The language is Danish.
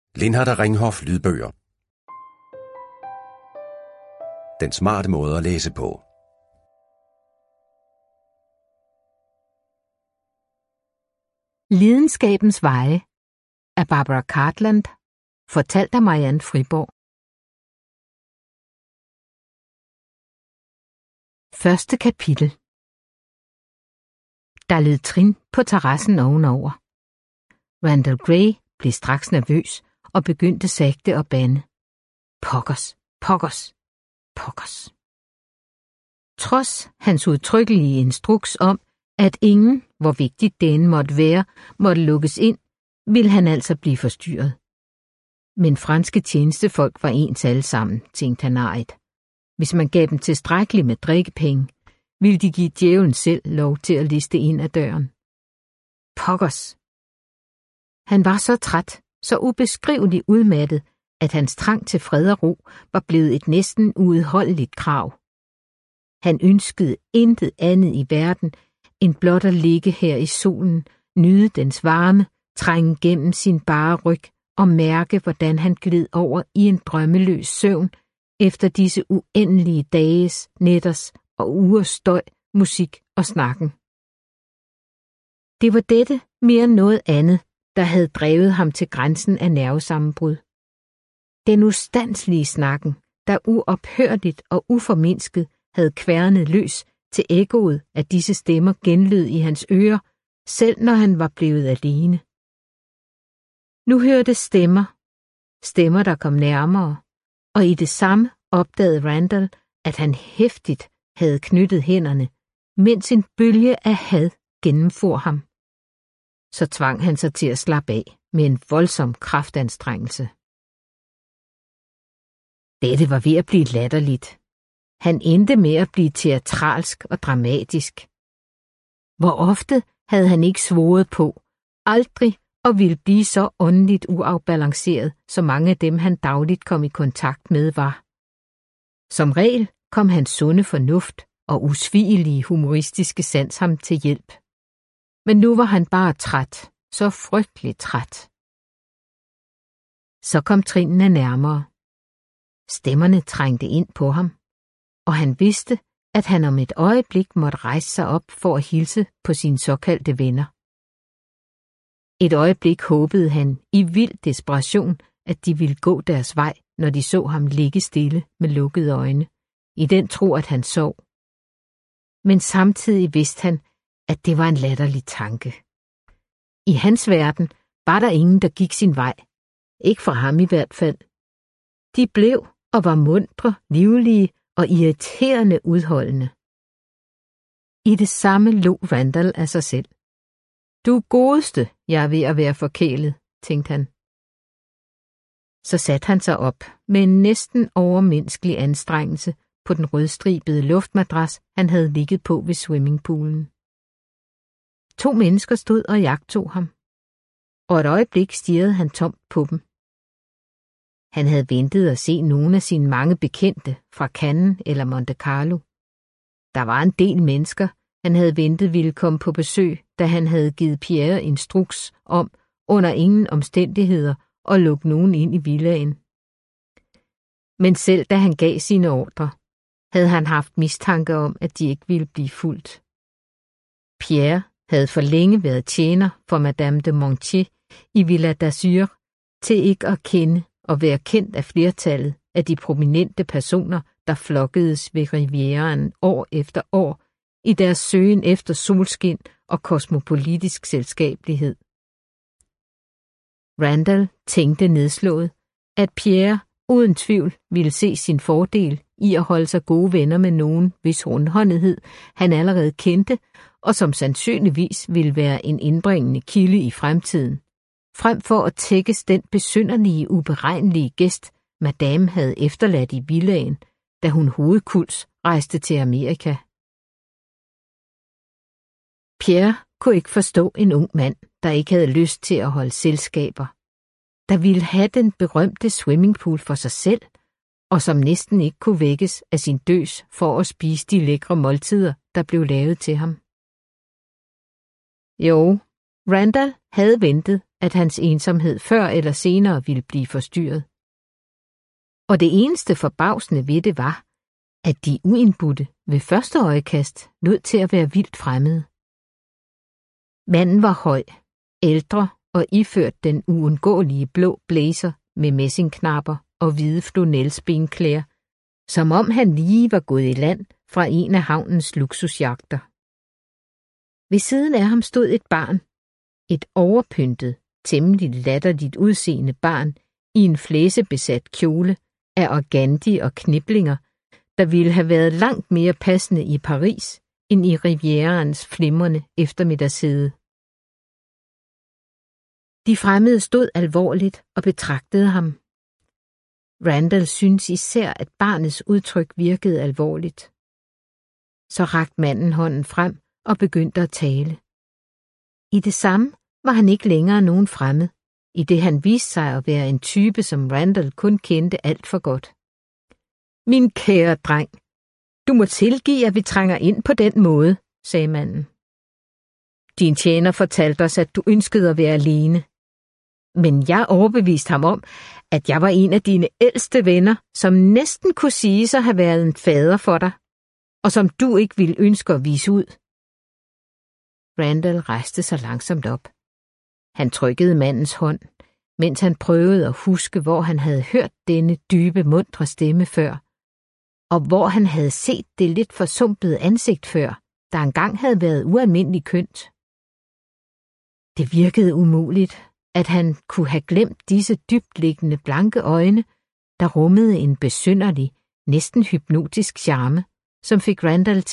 Lindhardt og Ringhof lydbøger. Den smarte måde at læse på. Lidenskabens veje af Barbara Cartland, fortalt af Marianne Friborg. Første kapitel. Der lød trin på terrassen ovenover. Randall Gray blev straks nervøs og begyndte sagte at bande. Pokkers, pokkers, pokkers. Trods hans udtrykkelige instruks om, at ingen, hvor vigtigt den måtte være, måtte lukkes ind, ville han altså blive forstyrret. Men franske tjenestefolk var ens alle sammen, tænkte han arigt. Hvis man gav dem tilstrækkeligt med drikkepenge, ville de give djævlen selv lov til at liste ind ad døren. Pokkers. Han var så træt, så ubeskriveligt udmattet, at hans trang til fred og ro var blevet et næsten uudholdeligt krav. Han ønskede intet andet i verden, end blot at ligge her i solen, nyde dens varme, trænge gennem sin bare ryg og mærke, hvordan han gled over i en drømmeløs søvn efter disse uendelige dages, nætters og ugers støj, musik og snakken. Det var dette mere end noget andet, der havde drevet ham til grænsen af nervesammenbrud. Den ustandslige snakken, der uophørligt og uformindsket havde kværnet løs til ekkoet af disse stemmer genlød i hans ører, selv når han var blevet alene. Nu hørte stemmer, der kom nærmere, og i det samme opdagede Randall, at han heftigt havde knyttet hænderne, mens en bølge af had gennemfor ham. Så tvang han sig til at slappe af med en voldsom kraftanstrengelse. Dette var ved at blive latterligt. Han endte med at blive teatralsk og dramatisk. Hvor ofte havde han ikke svoret på, aldrig og ville blive så åndeligt uafbalanceret, som mange af dem, han dagligt kom i kontakt med, var. Som regel kom hans sunde fornuft og usvigelige humoristiske sans ham til hjælp. Men nu var han bare træt, så frygteligt træt. Så kom trinene nærmere. Stemmerne trængte ind på ham, og han vidste, at han om et øjeblik måtte rejse sig op for at hilse på sine såkaldte venner. Et øjeblik håbede han i vild desperation, at de ville gå deres vej, når de så ham ligge stille med lukkede øjne, i den tro, at han sov. Men samtidig vidste han, at det var en latterlig tanke. I hans verden var der ingen, der gik sin vej. Ikke for ham i hvert fald. De blev og var muntre, livlige og irriterende udholdende. I det samme lå Randall af sig selv. Du godeste, jeg er ved at være forkælet, tænkte han. Så satte han sig op med en næsten overmenneskelig anstrengelse på den rødstribede luftmadras, han havde ligget på ved swimmingpoolen. 2 mennesker stod og jagtog ham, og et øjeblik stirrede han tomt på dem. Han havde ventet at se nogle af sine mange bekendte fra Cannes eller Monte Carlo. Der var en del mennesker, han havde ventet ville komme på besøg, da han havde givet Pierre instruks om under ingen omstændigheder at lukke nogen ind i villaen. Men selv da han gav sine ordrer, havde han haft mistanke om, at de ikke ville blive fulgt. Pierre havde for længe været tjener for Madame de Montier i Villa d'Azur til ikke at kende og være kendt af flertallet af de prominente personer, der flokkedes ved Rivieraen år efter år i deres søgen efter solskin og kosmopolitisk selskabelighed. Randall tænkte nedslået, at Pierre uden tvivl ville se sin fordel i at holde sig gode venner med nogen, hvis rundhåndethed han allerede kendte, og som sandsynligvis ville være en indbringende kilde i fremtiden, frem for at tækkes den besynderlige, uberegnelige gæst, Madame havde efterladt i villaen, da hun hovedkuls rejste til Amerika. Pierre kunne ikke forstå en ung mand, der ikke havde lyst til at holde selskaber, der ville have den berømte swimmingpool for sig selv, og som næsten ikke kunne vækkes af sin døs for at spise de lækre måltider, der blev lavet til ham. Jo, Randall havde ventet at hans ensomhed før eller senere ville blive forstyrret. Og det eneste forbavsende ved det var, at de uindbudte ved første øjekast lod til at være vildt fremmede. Manden var høj, ældre og iført den uundgåelige blå blazer med messingknapper og hvide flanelsbenklæder, som om han lige var gået i land fra en af havnens luksusjagter. Ved siden af ham stod et barn, et overpyntet, temmelig latterligt udseende barn i en flæsebesat kjole af organdi og kniblinger, der ville have været langt mere passende i Paris end i Rivieraens flimrende eftermiddagshede. De fremmede stod alvorligt og betragtede ham. Randall syntes især, at barnets udtryk virkede alvorligt. Så rakte manden hånden frem og begyndte at tale. I det samme var han ikke længere nogen fremmed, i det han viste sig at være en type, som Randall kun kendte alt for godt. Min kære dreng, du må tilgive, at vi trænger ind på den måde, sagde manden. Din tjener fortalte os, at du ønskede at være alene. Men jeg overbeviste ham om, at jeg var en af dine ældste venner, som næsten kunne siges at have været en fader for dig, og som du ikke ville ønske at vise ud. Randall rejste sig langsomt op. Han trykkede mandens hånd, mens han prøvede at huske, hvor han havde hørt denne dybe, muntre stemme før, og hvor han havde set det lidt forsumpede ansigt før, der engang havde været ualmindelig kønt. Det virkede umuligt, at han kunne have glemt disse dybtliggende blanke øjne, der rummede en besynderlig, næsten hypnotisk charme, som fik Randall